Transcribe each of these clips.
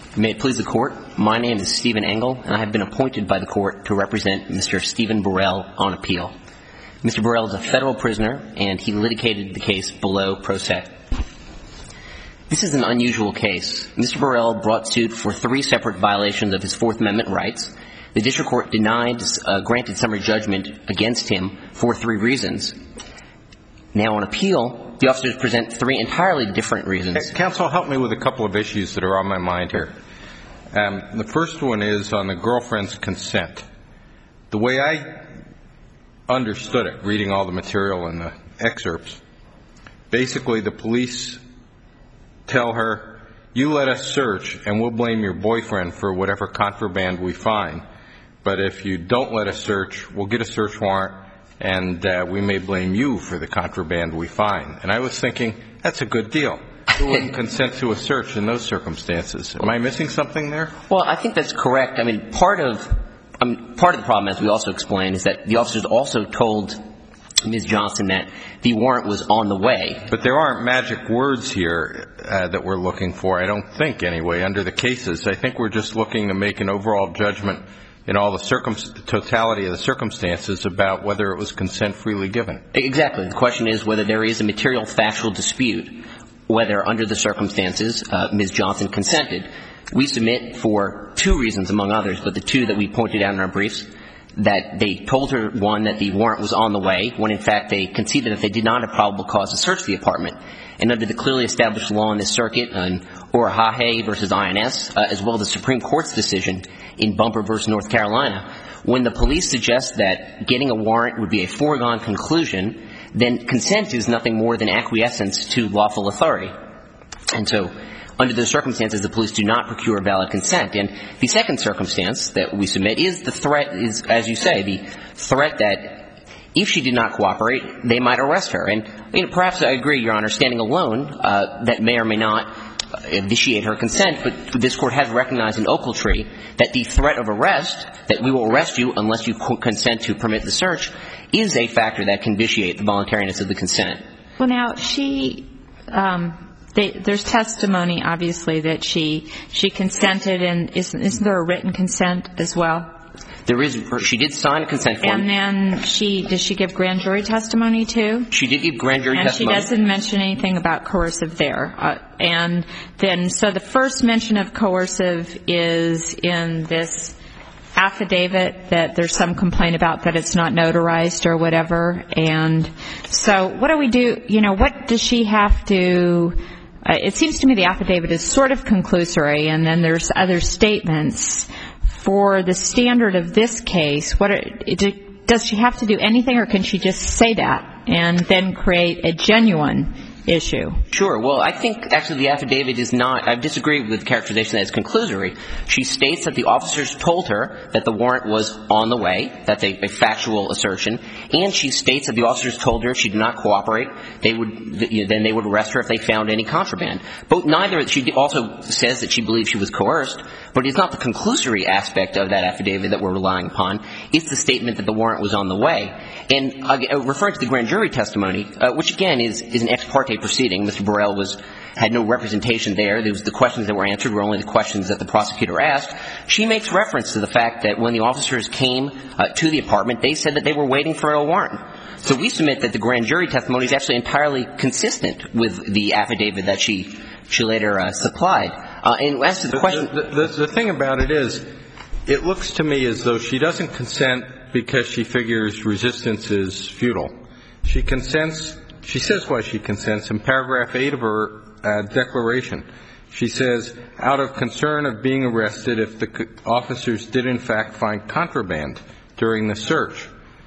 May it please the Court, my name is Stephen Engel, and I have been appointed by the Court to represent Mr. Stephen Burrell on appeal. Mr. Burrell is a federal prisoner, and he litigated the case below pro se. This is an unusual case. Mr. Burrell brought suit for 3 separate violations of his Fourth Amendment rights. The District Court granted summary judgment against him for 3 reasons. Now on appeal, the officers present 3 entirely different reasons. Counsel, help me with a couple of issues that are on my mind here. The first one is on the girlfriend's consent. The way I understood it, reading all the material in the excerpts, basically the police tell her, you let us search and we'll blame your boyfriend for whatever contraband we find. But if you don't let us search, we'll get a search warrant and we may blame you for the contraband we find. And I was thinking, that's a good deal. Who wouldn't consent to a search in those circumstances? Am I missing something there? Well, I think that's correct. I mean, part of the problem, as we also explained, is that the officers also told Ms. Johnson that the warrant was on the way. But there aren't magic words here that we're looking for, I don't think, anyway, under the cases. I think we're just looking to make an overall judgment in all the totality of the circumstances about whether it was consent freely given. Exactly. The question is whether there is a material factual dispute, whether under the circumstances Ms. Johnson consented. We submit for 2 reasons, among others, but the 2 that we pointed out in our briefs, that they told her, 1, that the warrant was on the way, when in fact they conceded that they did not have probable cause to search the apartment. And under the clearly established law in this circuit, Orahahe v. INS, as well as the Supreme Court's decision in Bumper v. North Carolina, when the police suggest that getting a warrant would be a foregone conclusion, then consent is nothing more than acquiescence to lawful authority. And so under those circumstances, the police do not procure valid consent. And the second circumstance that we submit is the threat, is, as you say, the threat that if she did not cooperate, they might arrest her. And perhaps I agree, Your Honor, standing alone, that may or may not initiate her consent, but this Court has recognized in Ochiltree that the threat of arrest, that we will arrest you unless you consent to permit the search, is a factor that can vitiate the voluntariness of the consent. Well, now, there's testimony, obviously, that she consented, and isn't there a written consent as well? There is. She did sign a consent form. And then does she give grand jury testimony too? She did give grand jury testimony. And she doesn't mention anything about coercive there. And then, so the first mention of coercive is in this affidavit that there's some complaint about that it's not notarized or whatever. And so what do we do? What does she have to? It seems to me the affidavit is sort of conclusory, and then there's other statements. For the standard of this case, does she have to do anything, or can she just say that and then create a genuine issue? Sure. Well, I think actually the affidavit is not. I disagree with the characterization that it's conclusory. She states that the officers told her that the warrant was on the way. That's a factual assertion. And she states that the officers told her if she did not cooperate, then they would arrest her if they found any contraband. But she also says that she believes she was coerced, but it's not the conclusory aspect of that affidavit that we're relying upon. It's the statement that the warrant was on the way. And referring to the grand jury testimony, which again is an ex parte proceeding, Mr. Burrell had no representation there. The questions that were answered were only the questions that the prosecutor asked. She makes reference to the fact that when the officers came to the apartment, they said that they were waiting for a warrant. So we submit that the grand jury testimony is actually entirely consistent with the affidavit that she later supplied. And as to the question, the thing about it is, it looks to me as though she doesn't consent because she figures resistance is futile. She consents. She says why she consents in paragraph 8 of her declaration. She says, out of concern of being arrested if the officers did in fact find contraband during the search.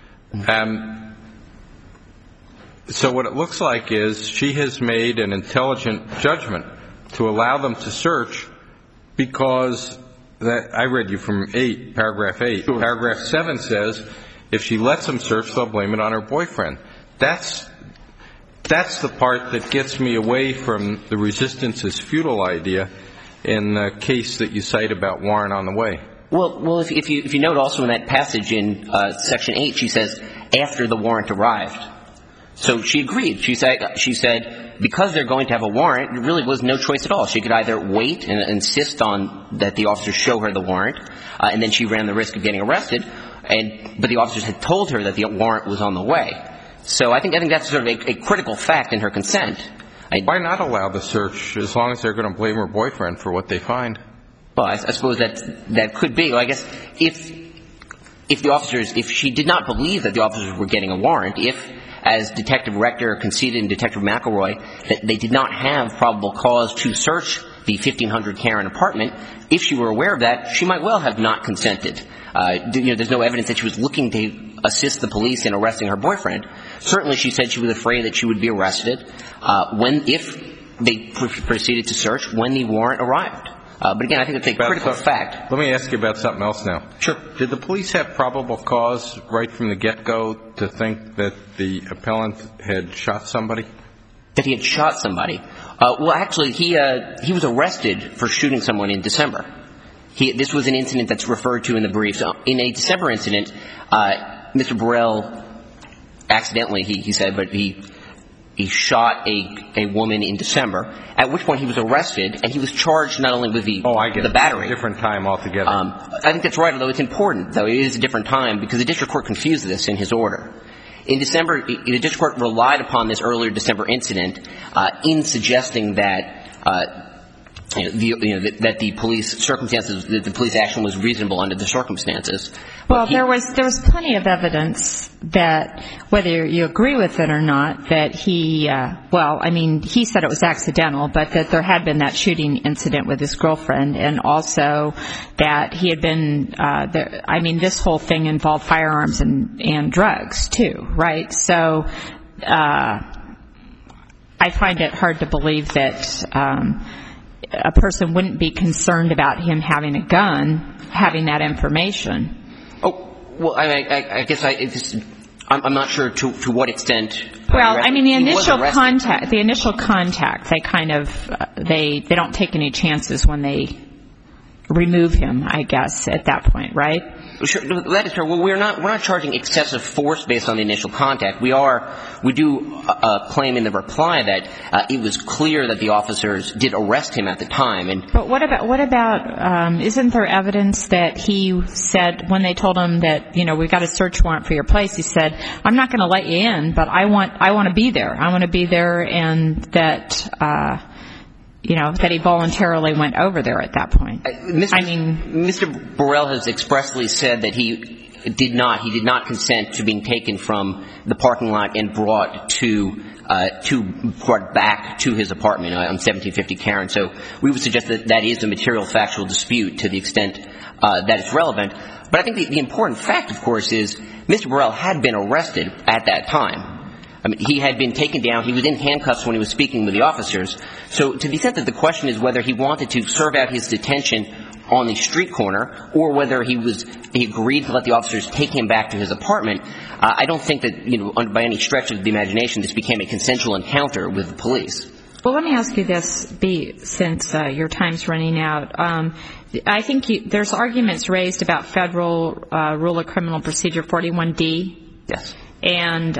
So what it looks like is she has made an intelligent judgment to allow them to search because I read you from paragraph 8. Sure. Paragraph 7 says if she lets them search, they'll blame it on her boyfriend. That's the part that gets me away from the resistance is futile idea in the case that you cite about warrant on the way. Well, if you note also in that passage in section 8, she says after the warrant arrived. So she agreed. She said because they're going to have a warrant, there really was no choice at all. She could either wait and insist on that the officers show her the warrant, and then she ran the risk of getting arrested, but the officers had told her that the warrant was on the way. So I think that's sort of a critical fact in her consent. Why not allow the search as long as they're going to blame her boyfriend for what they find? Well, I suppose that could be. Well, I guess if she did not believe that the officers were getting a warrant, as Detective Rector conceded and Detective McElroy, that they did not have probable cause to search the 1500 Karen apartment, if she were aware of that, she might well have not consented. There's no evidence that she was looking to assist the police in arresting her boyfriend. Certainly she said she was afraid that she would be arrested if they proceeded to search when the warrant arrived. But again, I think it's a critical fact. Let me ask you about something else now. Sure. Did the police have probable cause right from the get-go to think that the appellant had shot somebody? That he had shot somebody? Well, actually, he was arrested for shooting someone in December. This was an incident that's referred to in the briefs. In a December incident, Mr. Burrell accidentally, he said, but he shot a woman in December, at which point he was arrested, and he was charged not only with the battery. A different time altogether. I think that's right, although it's important, though. It is a different time, because the district court confused this in his order. In December, the district court relied upon this earlier December incident in suggesting that that the police action was reasonable under the circumstances. Well, there was plenty of evidence that, whether you agree with it or not, that he said it was accidental, but that there had been that shooting incident with his girlfriend, and also that he had been, this whole thing involved firearms and drugs too, right? So, I find it hard to believe that, a person wouldn't be concerned about him having a gun, having that information. Oh, well, I guess I'm not sure to what extent. Well, the initial contact, they kind of, they don't take any chances when they remove him, I guess, at that point, right? Sure, that is true. Well, we're not charging excessive force based on the initial contact. We do claim in the reply that it was clear that the officers did arrest him at the time. But what about? Isn't there evidence that he said when they told him that we've got a search warrant for your place? He said, "I'm not going to let you in, but I want to be there. I want to be there," and that. That he voluntarily went over there at that point. Mr. Burrell has expressly said that he did not consent to being taken from the parking lot and brought back to his apartment on 1750 Karen. So we would suggest that is a material factual dispute to the extent that it's relevant. But I think the important fact, of course, is Mr. Burrell had been arrested at that time. He had been taken down. He was in handcuffs when he was speaking with the officers. So to the extent that the question is whether he wanted to serve out his detention on the street corner or whether he agreed to let the officers take him back to his apartment, I don't think that, by any stretch of the imagination, this became a consensual encounter with the police. Well, let me ask you this, since your time's running out. I think there's arguments raised about Federal Rule of Criminal Procedure 41D. Yes. And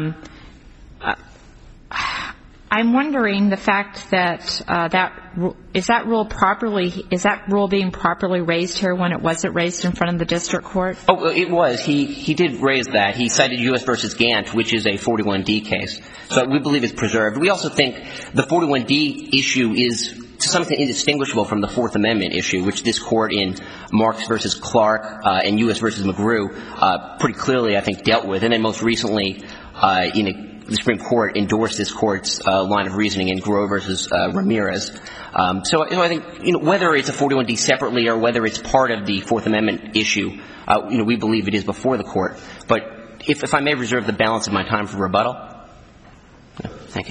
I'm wondering the fact that is that rule being properly raised here when it wasn't raised in front of the district court? Oh, it was. He did raise that. He cited U.S. versus Gant, which is a 41D case. So we believe it's preserved. We also think the 41D issue is to some extent indistinguishable from the Fourth Amendment issue, which this court in Marks versus Clark and U.S. versus McGrew pretty clearly, I think, dealt with. And then most recently, the Supreme Court endorsed this court's line of reasoning in Grove versus Ramirez. So I think, whether it's a 41D separately or whether it's part of the Fourth Amendment issue, we believe it is before the court. But if I may reserve the balance of my time for rebuttal. Thank you.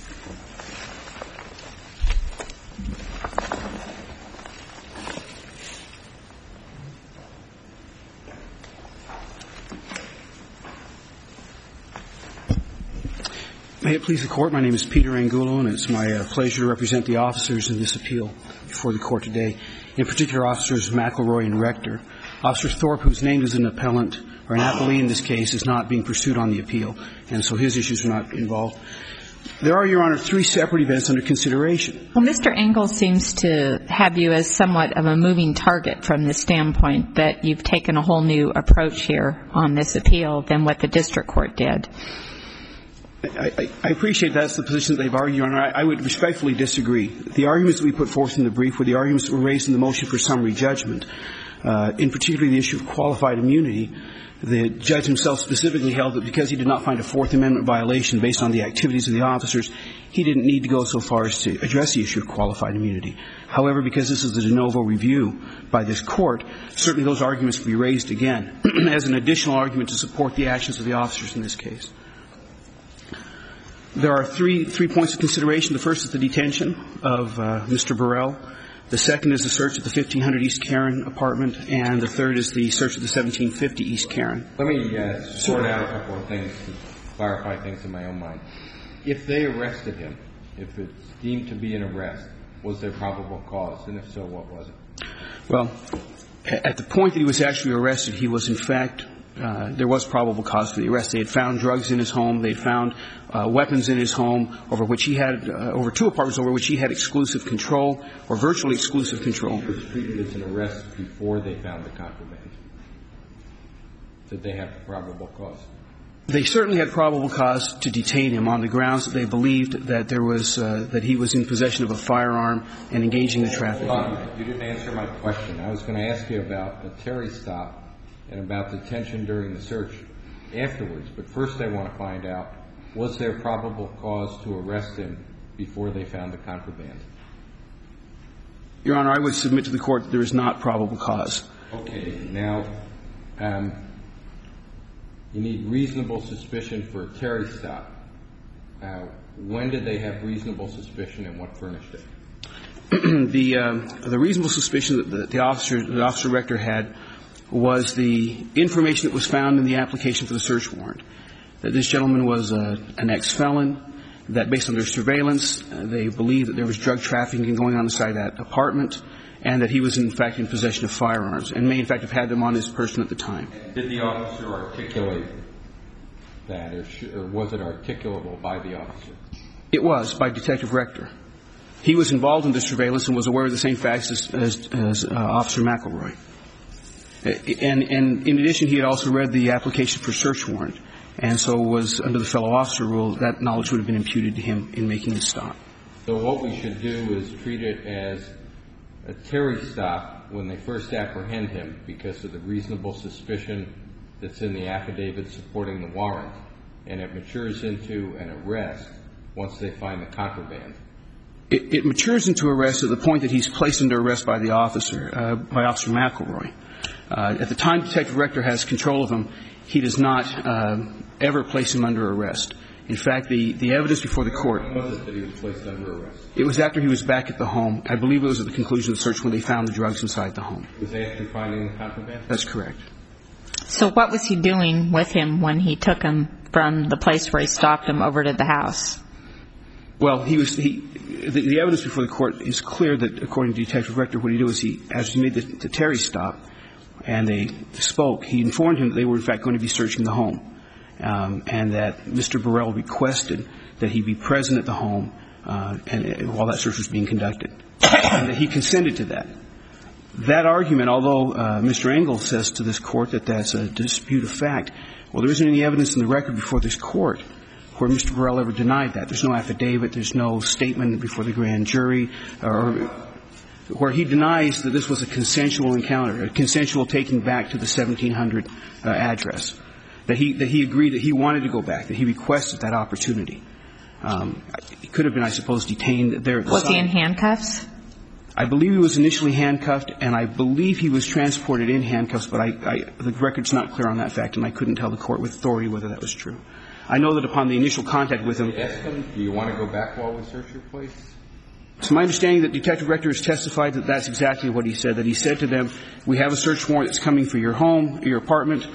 May it please the Court, my name is Peter Angulo, and it's my pleasure to represent the officers in this appeal before the Court today, in particular Officers McElroy and Rector. Officer Thorpe, who's named as an appellant or an appellee in this case, is not being pursued on the appeal, and so his issues are not involved. There are, Your Honor, 3 separate events under consideration. Well, Mr. Engel seems to have you as somewhat of a moving target from the standpoint that you've taken a whole new approach here on this appeal than what the district court did. I appreciate that's the position that they've argued, Your Honor. I would respectfully disagree. The arguments that we put forth in the brief were the arguments that were raised in the motion for summary judgment, in particular the issue of qualified immunity. The judge himself specifically held that because he did not find a Fourth Amendment violation based on the activities of the officers, he didn't need to go so far as to address the issue of qualified immunity. However, because this is a de novo review by this court, certainly those arguments can be raised again as an additional argument to support the actions of the officers in this case. There are three points of consideration. The first is the detention of Mr. Burrell. The second is the search of the 1500 East Karen apartment, and the third is the search of the 1750 East Karen. Let me sort out a couple of things to clarify things in my own mind. If they arrested him, if it's deemed to be an arrest, was there probable cause? And if so, what was it? Well, at the point that he was actually arrested, he was in fact there was probable cause for the arrest. They had found drugs in his home. They had found weapons in his home over which he had over 2 apartments over which he had exclusive control or virtually exclusive control. He was treated as an arrest before they found the contraband. Did they have probable cause? They certainly had probable cause to detain him on the grounds that they believed that there was that he was in possession of a firearm and engaging in traffic. You didn't answer my question. I was going to ask you about the Terry stop and about the detention during the search afterwards. But first I want to find out, was there probable cause to arrest him before they found the contraband? Your Honor, I would submit to the Court that there is not probable cause. Okay. Now, you need reasonable suspicion for a Terry stop. When did they have reasonable suspicion and what furnished it? The reasonable suspicion that the officer rector had was the information that was found in the application for the search warrant, that this gentleman was an ex-felon, that based on their surveillance, they believed that there was drug trafficking going on inside that apartment, and that he was, in fact, in possession of firearms and may, in fact, have had them on his person at the time. Did the officer articulate that, or was it articulable by the officer? It was, by Detective Rector. He was involved in the surveillance and was aware of the same facts as Officer McElroy. And in addition, he had also read the application for search warrant, and so was, under the fellow officer rule, that knowledge would have been imputed to him in making the stop. So what we should do is treat it as a Terry stop when they first apprehend him because of the reasonable suspicion that's in the affidavit supporting the warrant, and it matures into an arrest once they find the contraband. It matures into arrest at the point that he's placed under arrest by the officer, by Officer McElroy. At the time Detective Rector has control of him, he does not ever place him under arrest. In fact, the evidence before the court. When was it that he was placed under arrest? It was after he was back at the home. I believe it was at the conclusion of the search when they found the drugs inside the home. Was they after finding the contraband? That's correct. So what was he doing with him when he took him from the place where he stopped him over to the house? Well, the evidence before the court is clear that, according to Detective Rector, what he did was as he made the Terry stop and they spoke, he informed him that they were, in fact, going to be searching the home, and that Mr. Burrell requested that he be present at the home while that search was being conducted, and that he consented to that. That argument, although Mr. Engel says to this court that that's a dispute of fact, well, there isn't any evidence in the record before this court where Mr. Burrell ever denied that. There's no affidavit. There's no statement before the grand jury where he denies that this was a consensual encounter, a consensual taking back to the 1700 address, that he agreed that he wanted to go back, that he requested that opportunity. He could have been, I suppose, detained there at the site. Was he in handcuffs? I believe he was initially handcuffed, and I believe he was transported in handcuffs, but the record's not clear on that fact, and I couldn't tell the court with authority whether that was true. I know that upon the initial contact with him. Did you ask him, do you want to go back while we search your place? It's my understanding that Detective Rector has testified that that's exactly what he said, that he said to them, we have a search warrant that's coming for your home, your apartment.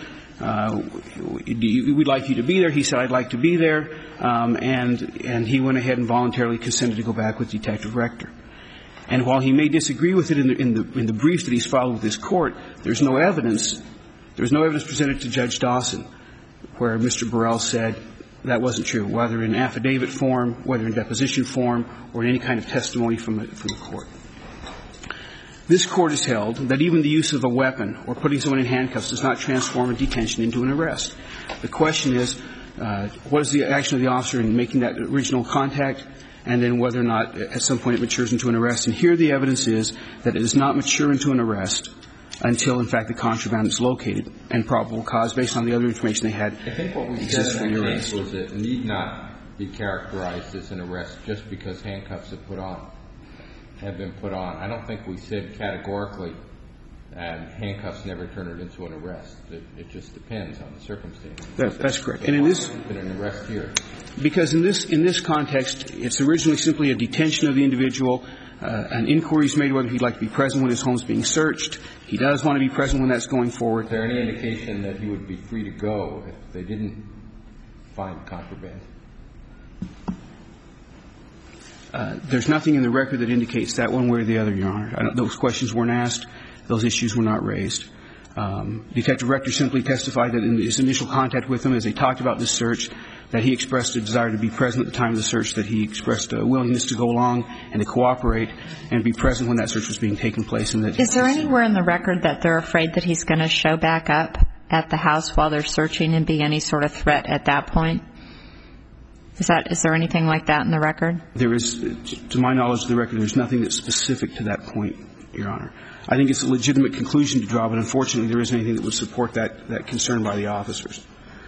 We'd like you to be there. He said, I'd like to be there. And he went ahead and voluntarily consented to go back with Detective Rector. And while he may disagree with it in the briefs that he's filed with this Court, there's no evidence presented to Judge Dawson where Mr. Burrell said that wasn't true, whether in affidavit form, whether in deposition form, or in any kind of testimony from the Court. This Court has held that even the use of a weapon or putting someone in handcuffs does not transform a detention into an arrest. The question is, what is the action of the officer in making that original contact, and then whether or not at some point it matures into an arrest. And here the evidence is that it does not mature into an arrest until, in fact, the contraband is located and probable cause, based on the other information they had. I think what we said in the case was it need not be characterized as an arrest just because handcuffs have been put on. I don't think we said categorically handcuffs never turn it into an arrest. It just depends on the circumstances. That's correct. And in this, an arrest here, because in this context, it's originally simply a detention of the individual. An inquiry is made whether he'd like to be present when his home is being searched. He does want to be present when that's going forward. Is there any indication that he would be free to go if they didn't find contraband? There's nothing in the record that indicates that one way or the other, Your Honor. Those questions weren't asked. Those issues were not raised. Detective Rector simply testified that in his initial contact with them, as they talked about this search, that he expressed a desire to be present at the time of the search, that he expressed a willingness to go along and to cooperate and be present when that search was being taken place. And that is there anywhere in the record that they're afraid that he's going to show back up at the house while they're searching and be any sort of threat at that point? Is there anything like that in the record? There is, to my knowledge of the record, there's nothing that's specific to that point, Your Honor. I think it's a legitimate conclusion to draw, but unfortunately there isn't anything that would support that concern by the officers.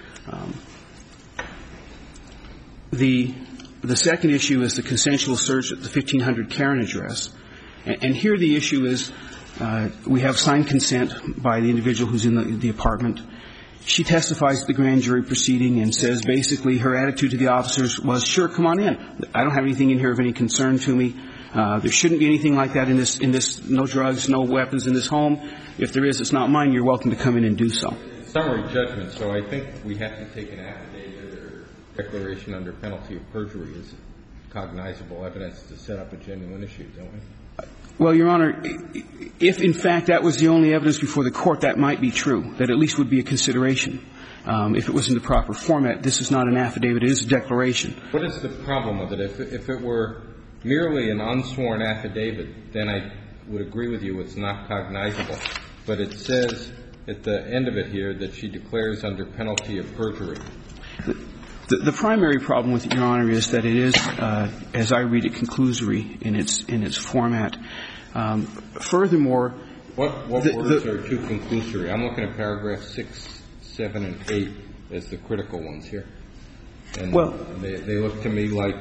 The second issue is the consensual search at the 1500 Karen address. And here the issue is we have signed consent by the individual who's in the apartment. She testifies at the grand jury proceeding and says basically her attitude to the officers was, sure, come on in. I don't have anything in here of any concern to me. There shouldn't be anything like that in this, no drugs, no weapons in this home. If there is, it's not mine. You're welcome to come in and do so. Summary judgment. So I think we have to take an affidavit or declaration under penalty of perjury as cognizable evidence to set up a genuine issue, don't we? Well, Your Honor, if in fact that was the only evidence before the court, that might be true. That at least would be a consideration. If it was in the proper format, this is not an affidavit. It is a declaration. What is the problem with it? If it were merely an unsworn affidavit, then I would agree with you it's not cognizable. But it says at the end of it here that she declares under penalty of perjury. The primary problem with it, Your Honor, is that it is, as I read it, conclusory in its format. Furthermore, what words are too conclusory? I'm looking at paragraphs 6, 7, and 8 as the critical ones here. And they look to me like,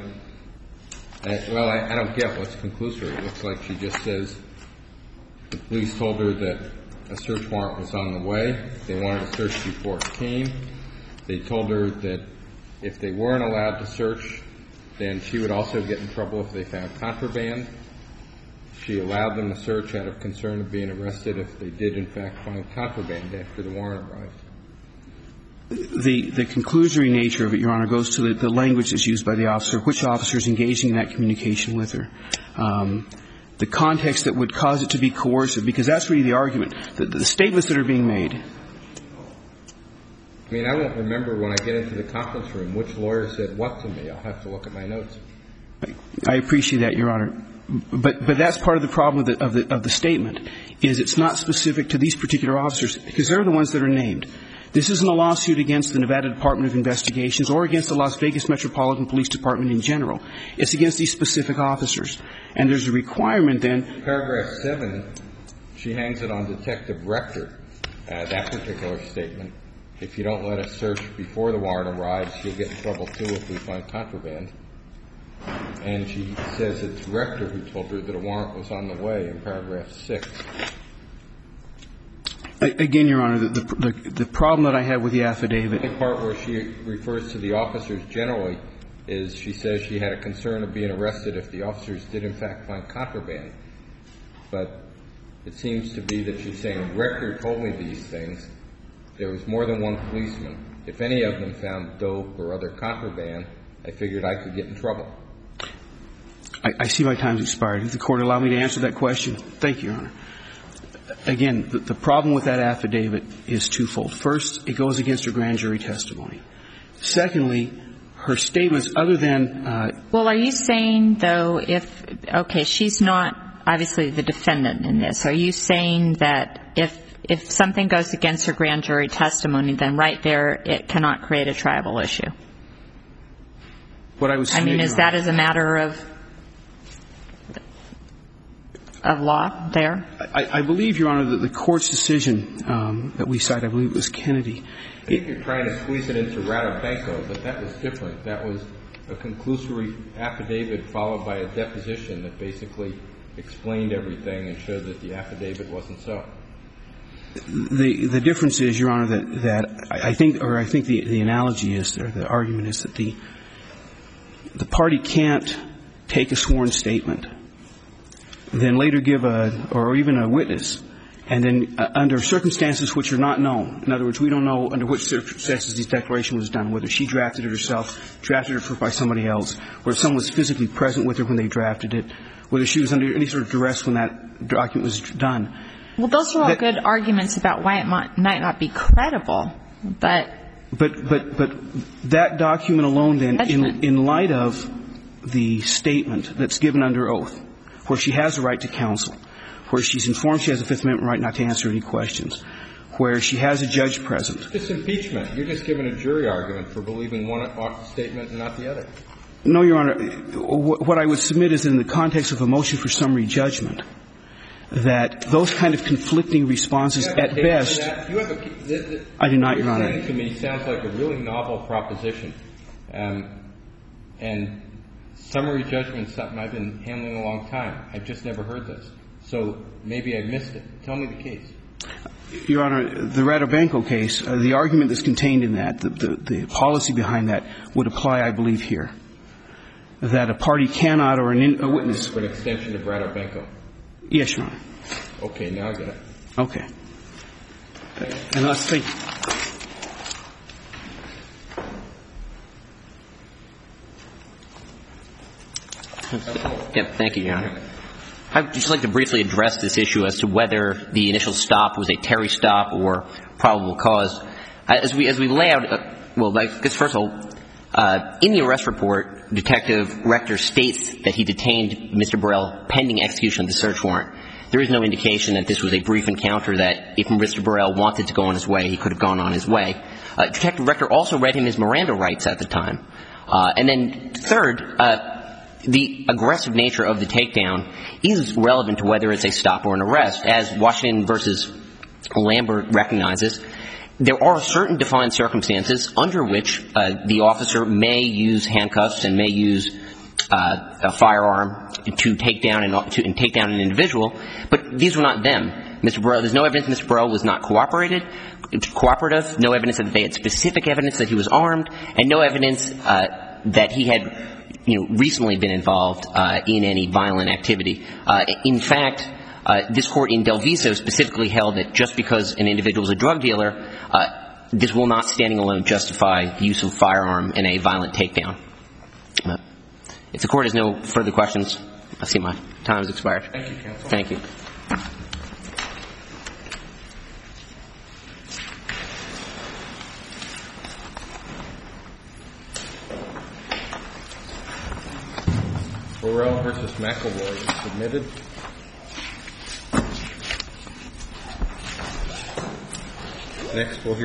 I don't get what's conclusory. It looks like she just says the police told her that a search warrant was on the way. They wanted to search before it came. They told her that if they weren't allowed to search, then she would also get in trouble if they found contraband. She allowed them to search out of concern of being arrested if they did, in fact, find contraband after the warrant arrived. The conclusory nature of it, Your Honor, goes to the language that's used by the officer, which officer is engaging in that communication with her. The context that would cause it to be coercive, because that's really the argument. The statements that are being made. I mean, I won't remember when I get into the conference room which lawyer said what to me. I'll have to look at my notes. I appreciate that, Your Honor. But that's part of the problem of the statement, is it's not specific to these particular officers, because they're the ones that are named. This isn't a lawsuit against the Nevada Department of Investigations or against the Las Vegas Metropolitan Police Department in general. It's against these specific officers. And there's a requirement then. Paragraph 7, she hangs it on Detective Rector, that particular statement. If you don't let us search before the warrant arrives, you'll get in trouble, too, if we find contraband. And she says it's Rector who told her that a warrant was on the way in paragraph 6. Again, Your Honor, the problem that I have with the affidavit. The part where she refers to the officers generally is she says she had a concern of being arrested if the officers did, in fact, find contraband. But it seems to be that she's saying Rector told me these things. There was more than one policeman. If any of them found dope or other contraband, I figured I could get in trouble. I see my time's expired. If the Court allow me to answer that question. Thank you, Your Honor. Again, the problem with that affidavit is twofold. First, it goes against her grand jury testimony. Secondly, her statements other than well, are you saying, though, she's not obviously the defendant in this. Are you saying that if something goes against her grand jury testimony, then right there it cannot create a tribal issue? What I was saying, is that as a matter of law there? I believe, Your Honor, that the Court's decision that we cite, I believe it was Kennedy. I think you're trying to squeeze it into Radobenko, but that was different. That was a conclusory affidavit followed by a deposition that basically explained everything and showed that the affidavit wasn't so. The difference is, Your Honor, that I think the analogy is, or the argument is that the party can't take a sworn statement, then later give or even a witness, and then under circumstances which are not known. In other words, we don't know under which circumstances this declaration was done, whether she drafted it herself, drafted it by somebody else, whether someone was physically present with her when they drafted it, whether she was under any sort of duress when that document was done. Well, those are all good arguments about why it might not be credible, but that document alone, then, in light of the statement that's given under oath, where she has a right to counsel, where she's informed she has a Fifth Amendment right not to answer any questions, where she has a judge present. It's impeachment. You're just giving a jury argument for believing one statement and not the other. No, Your Honor. What I would submit is in the context of a motion for summary judgment, that those kind of conflicting responses at best. I do not, Your Honor. What you're saying to me sounds like a really novel proposition. And summary judgment is something I've been handling a long time. I've just never heard this. So maybe I missed it. Tell me the case. Your Honor, the Radobenko case, the argument that's contained in that, the policy behind that would apply, I believe, here. That a party cannot or a witness. For an extension of Radobenko. Yes, Your Honor. Okay, now I get it. Okay. And let's think. Thank you, Your Honor. I'd just like to briefly address this issue as to whether the initial stop was a Terry stop or probable cause. As we lay out, first of all, in the arrest report, Detective Rector states that he detained Mr. Burrell pending execution of the search warrant. There is no indication that this was a brief encounter, that if Mr. Burrell wanted to go on his way, he could have gone on his way. Detective Rector also read him his Miranda rights at the time. And then third, the aggressive nature of the takedown is relevant to whether it's a stop or an arrest. As Washington v. Lambert recognizes, there are certain defined circumstances under which the officer may use handcuffs and may use a firearm to take down an individual, but these were not them. Mr. Burrell, there's no evidence Mr. Burrell was not cooperative, no evidence that they had specific evidence that he was armed, and no evidence that he had recently been involved in any violent activity. In fact, this court in Del Viso specifically held that just because an individual is a drug dealer, this will not standing alone justify the use of a firearm in a violent takedown. If the court has no further questions, I see my time has expired. Thank you, counsel. Thank you. Burrell v. McElroy is submitted. Next, we'll hear